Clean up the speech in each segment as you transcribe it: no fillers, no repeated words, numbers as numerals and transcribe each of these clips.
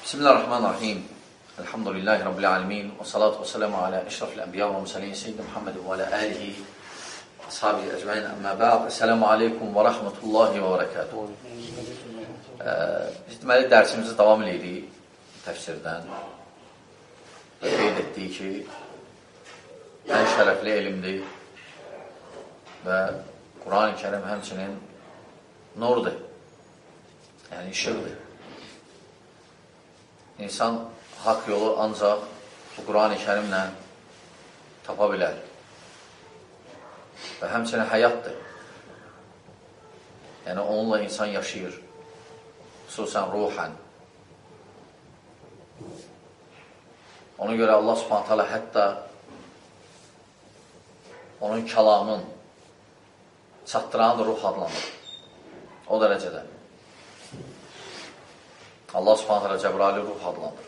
Bismillahirrahmanirrahim. Elhamdülillahi Rabbil alemin. Və salatu və selamu alə əşrafil ənbiya və müsəlin Seyyid Muhammed və alə əlihi və ashabi əcməin. Əmmə bə'd. Esselamu aleykum və rəhmətullahi və bərəkatuhu. Biz deməli dərsimizi davam edirik təfsirdən. Qeyd etdik ki, ən şərəfli elmdir və Quran-ı Kərim həmçinin nurdur, yəni işıqdır. İnsan haqq yolu ancaq bu Quran-ı Kərimlə tapa bilər və həmçinin həyatdır. Yəni onunla insan yaşayır, xüsusən ruhən. Ona görə Allah Subhanahu taala hətta onun kəlamın çatdıranı da ruh adlanır. O dərəcədə. Allah Subhanahu taala Cəbraili ruh adlanır.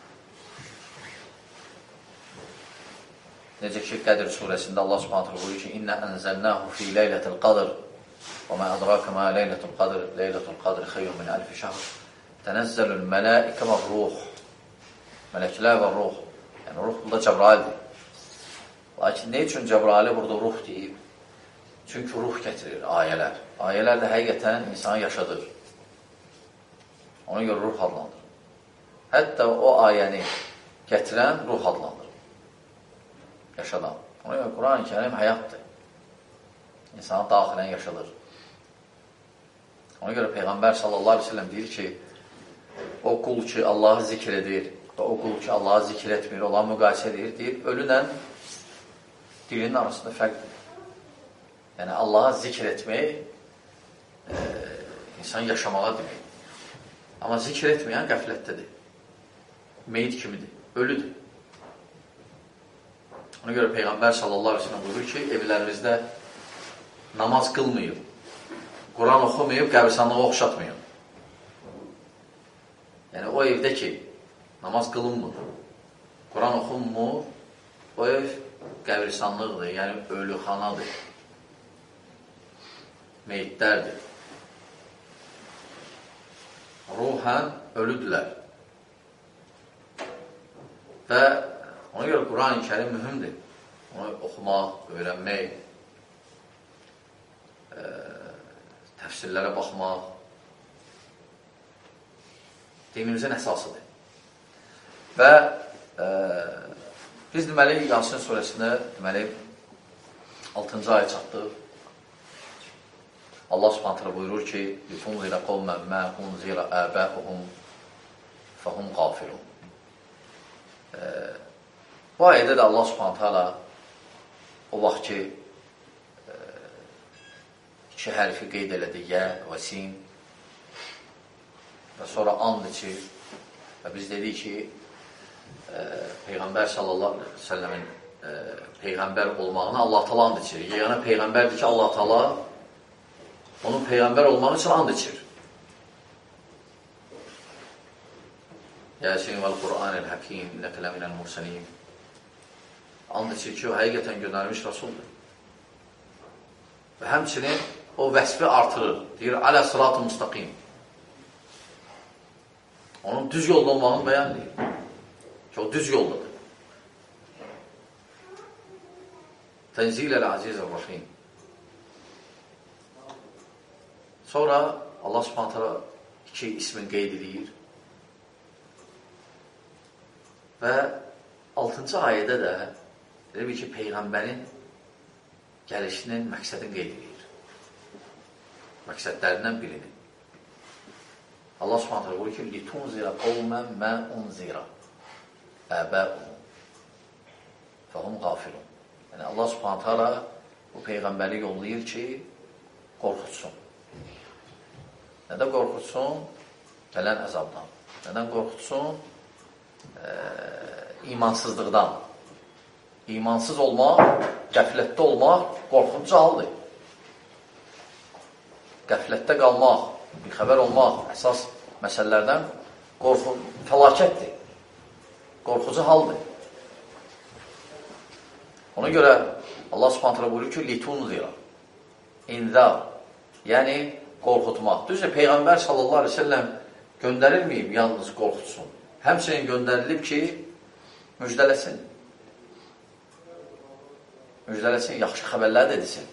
Necə ki, Qədr surəsində Allah Subhanahu taala buyurur ki, İnnə ənzəlnəhu fi leylətil qadr və mə ədrakə mə leylətul qadr, leylətul qadr xeyrun min əlfi şəhr. Tənəzzəlül mələikə və ruh. Mələklər və ruh. Yəni, ruh burada Cəbraildir. Lakin ne üçün Cəbraili burada ruh deyib? Çünki ruh gətirir ayələr. Ayələr də həqiqətən insanı yaşadır. Ona görə ruh adlanır. Hətta o ayəni gətirən ruh adlanır. Yaşadan. Ona görə Quran-ı Kərim həyatdır. İnsanı daxilən yaşadır. Ona görə Peyğəmbər sallallahu aleyhi ve sellem deyir ki, o qul ki Allahı zikr edir və o qul ki Allahı zikr etmir, olan müqayisə edir, deyir, ölünlə dilinin arasında fərqdir. Yəni, Allahı zikr etmək insan yaşamağa demək. Amma zikr etməyən qəflətdədir. Meyit kimidir, ölüdür. Ona görə Peyğəmbər sallallahu aleyhi ve sellem buyurur ki, evlərinizdə namaz qılmayıb, Quran oxumayıb, qəbristanlığa oxşatmayın. Yəni, o evdə ki, namaz qılınmır, Quran oxunmur, o ev qəbristanlıqdır, yəni ölüxanadır, meyitlərdir. Ruhən ölüdülər. Və ona görə Quran-ı Kərim mühümdir. Onu oxumaq, öyrənmək, təfsirlərə baxmaq dinimizin əsasıdır. Və biz deməli, Yasin surəsində deməli 6-cı aya çatdıq. Allah Subhanahu taala buyurur ki, "Litunzira qawman ma unzira aba'uhum fahum ghafilun." Bu ayədə də Allah Subhanahu taala o vaxt ki iki hərfi qeyd elədi, yə və sin və sonra and içir və biz dedik ki Peyğəmbər sallallahu aleyhi ve sellemin Peyğəmbər olmağına Allah taala and içir. Yəni Peyğəmbərdir ki Allah taala onun Peyğəmbər olmaq üçün and içir. Yasin vəl Qur'anil Hakim, innəkə ləminəl mursalin. And içir ki, o həqiqətən göndərilmiş Rasuldur. Və həmçinin o vəsfi artırır. Deyir, alə sırat-ı müstəqim. Onun düz yolda olmağını bəyan deyir. Ki, o düz yoldadır. Tənziləl-Əziz-ər-Rahim. Sonra Allah Subhanahu taala iki ismin qeyd edir. Və 6-cı ayədə də elə bir ki, Peyğəmbərin gəlişinin məqsədini qeyd edir. Məqsədlərindən birini. Allah Subhanahu taala buyurur ki, "Litunzira qawman ma unzira aba'uhum fahum ghafilun." Yəni Allah Subhanahu taala bu Peyğəmbəri yollayır ki, qorxutsun. Nədən qorxutsun? Gələn əzabdan. Nədən qorxutsun? İmansızlıqdan. İmansız olmaq, qəflətdə olmaq qorxunca haldır. Qəflətdə qalmaq, bir xəbər olmaq əsas məsələlərdən fəlakətdir. Qorxucu haldır. Ona görə Allah Subhanahu taala buyurur ki, litunzira. İnzar. Yəni qorxutmaq. Düzdür, Peyğəmbər sallallahu aleyhi ve sellem göndərilməyib yalnız qorxutsun. həmçinin göndərilib ki, müjdələsin. Müjdələsin, yaxşı xəbərlər də desin.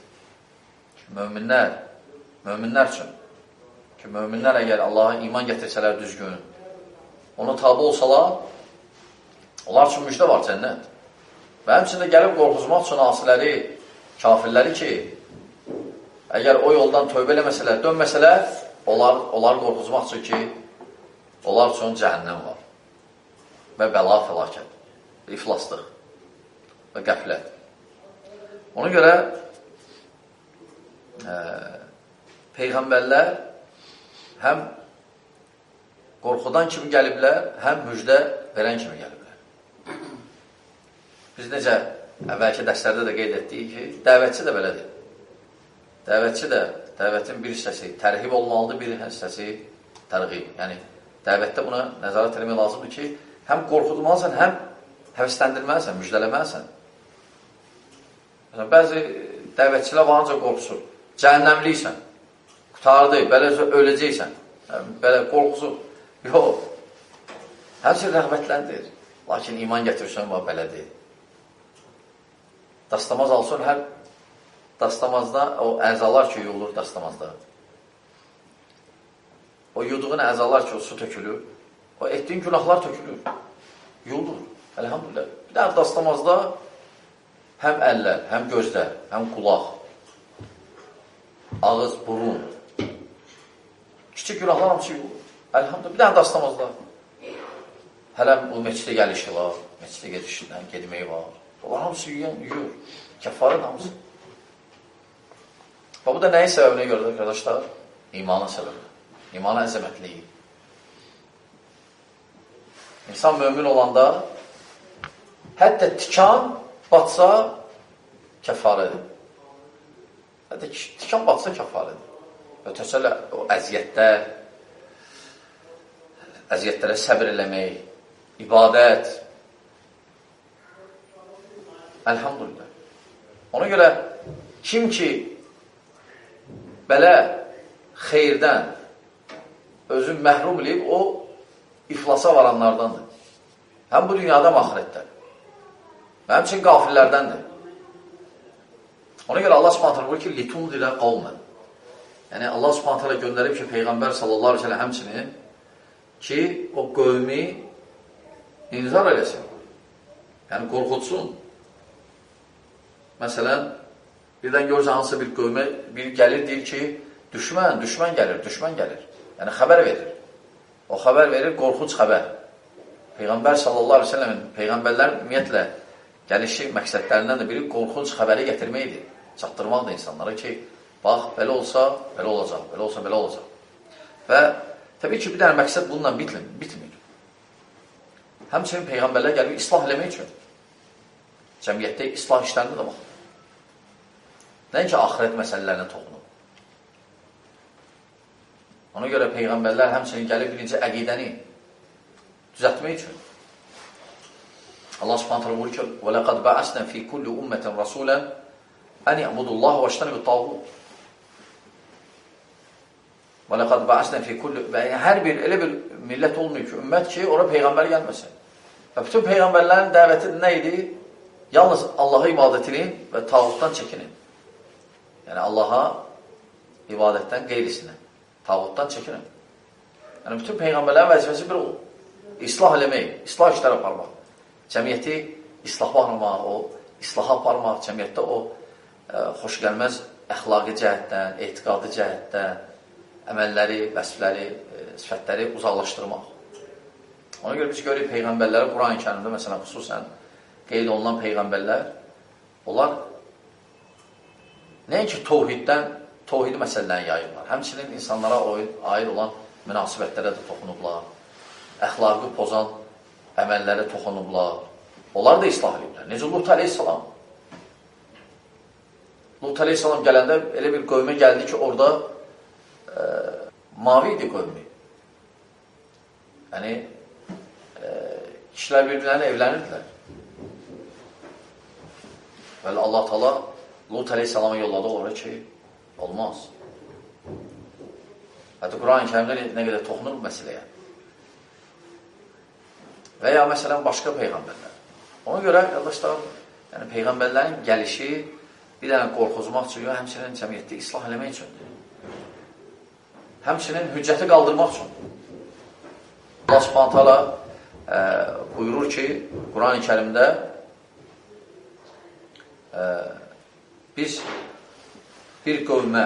Möminlər üçün. Ki, möminlər əgər Allaha iman gətirsələr düzgün, ona tabi olsalar, onlar üçün müjdə var cənnət. Və həmçində gəlib qorxuzmaq üçün asiləri, kafirləri ki, əgər o yoldan tövbə eləməsələr, dönməsələr, onlar qorxuzmaq üçün ki, onlar üçün cəhənnəm var. Və bəla, fəlakət, iflaslıq və qəflət. Ona görə Peyğəmbərlər həm qorxudan kimi gəliblər, həm müjdə verən kimi gəliblər. Biz necə əvvəlki dərslərdə də qeyd etdik ki, dəvətçi də belədir. Dəvətçi də, dəvətin bir hissəsi tərhib olmalıdır, bir hissəsi tərğib. Yəni, dəvətdə buna nəzarət etmək lazımdır ki, həm qorxudulmalısan, həm həvəsləndirməlisən, müjdələməlisən. Bəzi dəvətçilər var ancaq qorxusu. Cəhənnəmliysən, qutardı, beləcə öləcəksən, belə qorxusu. Yox, həmçin rəğbətləndir. Lakin iman gətirsən, var belədir. Dastamaz alsın, hər dastamazda o əzalar ki, yuyulur dastamazda. O yuduğun əzalar ki, o su tökülür, o etdiyin günahlar tökülür, yuyulur. Elhamdülillah. Bir də dastamazda həm əllər, həm gözlər, həm qulaq, ağız, burun, kiçik günahlar hamısı yuyulur. Elhamdülillah. Bir də dastamazda hələ bu meçidə gəlişi var, meçidə gedməyi var. Onlar hamısı yuyur. Kəffarın hamısı. Və bu da nəyin səbəbinə görədir, qardaşlar? İmanın səbəbinə. İmanın əzəmətliyi. İnsan mömin olanda hətta tikan batsa kəffarədir. Hətta tikan batsa kəffarədir. Ötəsələ o əziyyətlərə səbir eləmək, ibadət. Elhamdülillah. Ona görə kim ki belə xeyirdən özün məhrum eləyib, o iflasa varanlardandır. Həm bu dünyada, həm ahirətdə. Və həmçin qafillərdəndir. Ona görə Allah Subhanahu buyurur ki, litunzirə qavmən. Yəni Allah Subhanahu göndərib ki, Peyğəmbər sallallahu əleyhi və səlləm həmçinin ki, o qövmi inzar eləsin. Yəni qorxutsun. Məsələn, birdən görürsən hansısa bir qövmə, bir gəlir, deyir ki, düşmən gəlir. Yəni, xəbər verir. O xəbər verir, qorxuc xəbər. Peyğəmbər sallallahu aleyhi ve sellemin, Peyğəmbərlərin ümumiyyətlə gəlişi məqsədlərindən də biri qorxuc xəbəri gətirməkdir. Çatdırmaqdır insanlara ki, bax, belə olsa, belə olacaq, belə olsa, belə olacaq. Və təbii ki, bir dənə məqsəd bununla bitmir. Həmçinin Peyğəmbərlər gəlib islah eləmək üçün. Cəmiyyətdə islah işlərində də baxır. Nəinki axirət məsələlərinə toxunur. Ona görə Peyğəmbərlər həmçinin gəlib birinci əqidəni düzəltmək üçün. Allah Subhanahu taala buyurur ki: "Və laqad ba'asna fi kulli ummatin rasulan an ya'budullaha və yajtanibut tağut." Və laqad ba'asna fi kulli, hər bir elə bir millət olmuyor ki, ümmət ki, ora peyğəmbər gəlməsin. Və bütün peyğəmbərlərin dəvəti nə idi? Yalnız Allaha ibadət edin və tağutdan çəkinin. Yəni Allaha ibadətdən qeyrisinə, tağutdan çəkinin. Yəni bütün peyğəmbərlərin vəzifəsi bir olur. İslah eləmək, islah işlər aparmaq. Cəmiyyəti islaha aparmaq, islaha aparmaq, cəmiyyətdə o xoşgəlməz əxlaqi cəhətdən, etiqadi cəhətdən, əməlləri, vəsfləri, sifətləri uzaqlaşdırmaq. Ona görə biz görürük peyğəmbərləri Quran-ı Kərimdə, məsələn, xüsusən qeyd olunan peyğəmbərlər, onlar nəinki tohid məsələlərini yayırlar. Həmçinin insanlara aid olan münasibətlərə də toxunublar, əxlaqı pozan əməllərə toxunublar. Onlar da islah ediblər. Necə Lut aleyhissalam. Lut aleyhissalam gələndə elə bir qövmə gəldi ki, orada mavi idi qövmü. Yəni, kişilər bir-birlərinə evlənirdilər. Və Allah Taala Lut aleyhissalama yolladı oraya ki, olmaz. Hətta Quran-ı Kərimdə nə qədər toxunur bu məsələyə. və ya məsələn başqa peyğəmbərlər. Ona görə, qardaşlar, yəni peyğəmbərlərin gəlişi bir dənə qorxuzmaq üçün, həmçinin cəmiyyətdə islah eləmək üçündür. Həmçinin hüccəti qaldırmaq üçündür. Allah Subhanahu taala buyurur ki, Quran-ı Kərimdə biz bir qövmə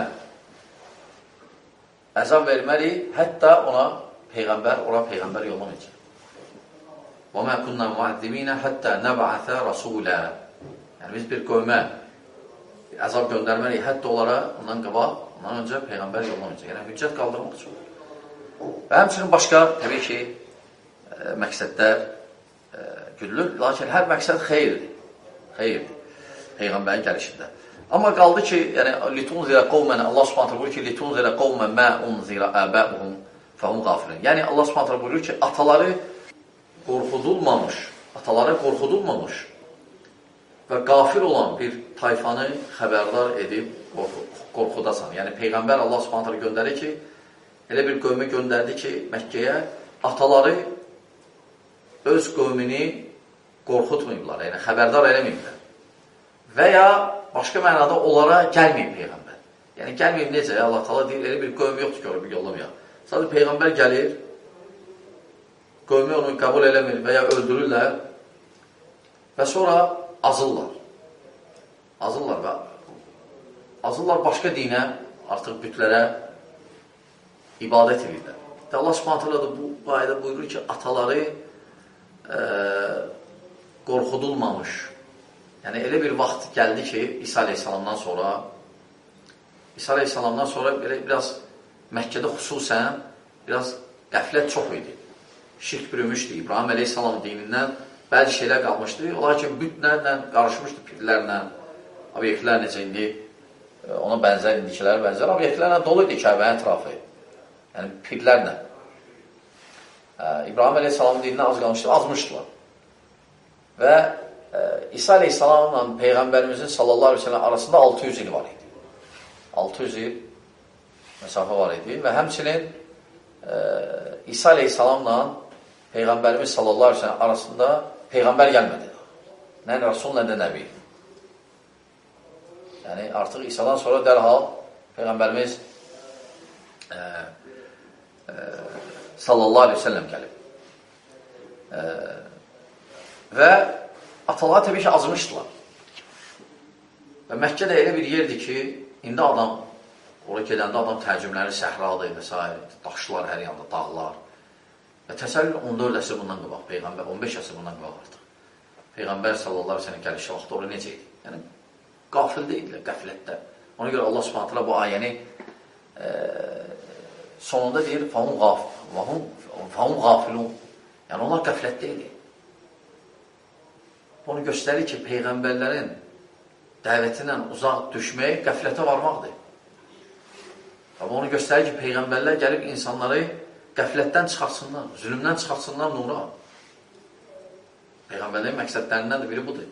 əzab verməliyik, hətta ora peyğəmbər yollamayacaq. وَمَا كُنَّا مُعَذِّبِينَ حَتَّى نَبْعَثَ رَسُولًا. Yəni biz bir qövmə əzab göndərməliyik, hətta onlara ondan öncə peyğəmbər yollamayacaq. Yəni hüccət qaldırmaq üçün. Və həmçinin başqa, təbii ki, məqsədlər güdülür, lakin hər məqsəd xeyirdir peyğəmbərin gəlişində. Amma qaldı ki, yəni litunzira qawman, Allah Subhanahu buyurur ki, litunzira qawman ma unzira aba'uhum fahum ghafilun. Yəni Allah Subhanahu buyurur ki, ataları qorxudulmamış və qafil olan bir tayfanı xəbərdar edib qorxudasan. Yəni peyğəmbər Allah Subhanahu göndərir ki, elə bir qövmə göndərdi ki, Məkkəyə ataları öz qövmini qorxutmayıblar, yəni xəbərdar eləməyiblər. Və ya başqa mənada onlara gəlməyib peyğəmbər. Yəni gəlməyib necə? Allah Taala deyir, elə bir qövm yoxdur ki, onu yollamayaq. Sadəcə peyğəmbər gəlir, qövmü onu qəbul eləmir və ya öldürürlər və sonra azırlar və azırlar başqa dinə, artıq bütlərə ibadət edirlər. Allah Subhanahu da bu ayədə buyurur ki, ataları qorxudulmamış. Yəni, elə bir vaxt gəldi ki, İsa Aleyhisselamdan sonra belə biraz Məkkədə xüsusən biraz qəflət çox idi. Şirk bürümüşdü. İbrahim Aleyhisselam dinindən bəzi şeylər qalmışdı. Onlar ki, bütlərlə qarışmışdı, pirlərlə, obyektlər necə indi, ona bənzər, indikilərə bənzər, obyektlərlə dolu idi Kəbənin ətrafı. Yəni, pirlərlə. İbrahim Aleyhisselamın dinindən az qalmışdı, azmışdılar. Və İsa Aleyhisselamla Peyğəmbərimizin sallallahu aleyhi ve sellem arasında 600 il var idi. 600 il məsafə var idi və həmçinin İsa Aleyhisselamla Peyğəmbərimiz sallallahu aleyhi ve sellem arasında Peyğəmbər gəlmədi. Nə Rasul, nə də Nəbi. Yəni artıq İsa'dan sonra dərhal Peyğəmbərimiz sallallahu aleyhi ve sellem gəlib. Və atalar təbii ki, azmışdılar. Və Məkkə də elə bir yerdir ki, indi adam, oraya gedəndə adam tərcümləri səhradır və s. daşlar hər yanda, dağlar. Və təsəvvür 14 əsr bundan qabaq, Peyğəmbər 15 əsr bundan qabaq artıq. Peyğəmbər sallallahu aleyhi ve sellem gəlişi vaxtı orada necə idi? Yəni, qafildə idilər, qəflətdə. Ona görə Allah Subhanahu taala bu ayəni sonunda deyir, fahum qafilun. Yəni, onlar qəflətdə idi. Onu göstərir ki, peyğəmbərlərin dəvətindən uzaq düşmək qəflətə varmaqdır. Amma onu göstərir ki, peyğəmbərlər gəlib insanları qəflətdən çıxartsınlar, zülümdən çıxartsınlar nura. Peyğəmbərlərin məqsədlərindən də biri budur.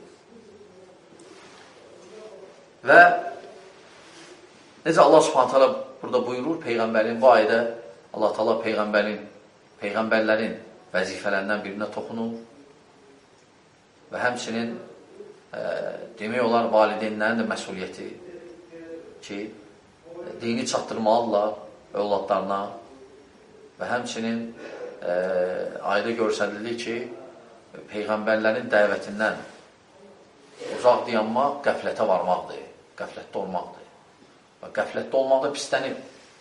Və necə Allah Subhanahu taala burada buyurur, peyğəmbərin bu ayədə Allah Taala peyğəmbərlərin vəzifələrindən birinə toxunur. Və həmçinin demək olar valideynlərin də məsuliyyəti ki, dini çatdırmalıdırlar övladlarına və həmçinin ayda görsədilir ki, peyğəmbərlərin dəvətindən uzaq dayanmaq qəflətə varmaqdır, qəflətdə olmaqdır. Və qəflətdə olmaq da pislənir.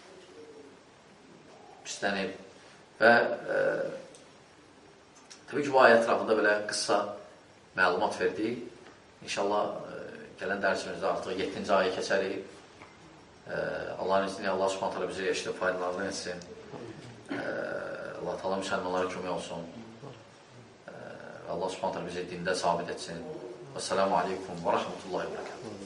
Və təbii ki, bu ayə ətrafında belə qısa məlumat verdik. İnşallah gələn dərsimizdə artıq 7-ci aya keçərik. Allahın izniyle Allah Subhanahu taala bizi eşidib faydalarını etsin. Allah Taala müsəlmanlara kömək olsun. Allah Subhanahu taala bizi dində sabit etsin. Esselamu aleykum və rəhmətullahi və bərəkətuhu.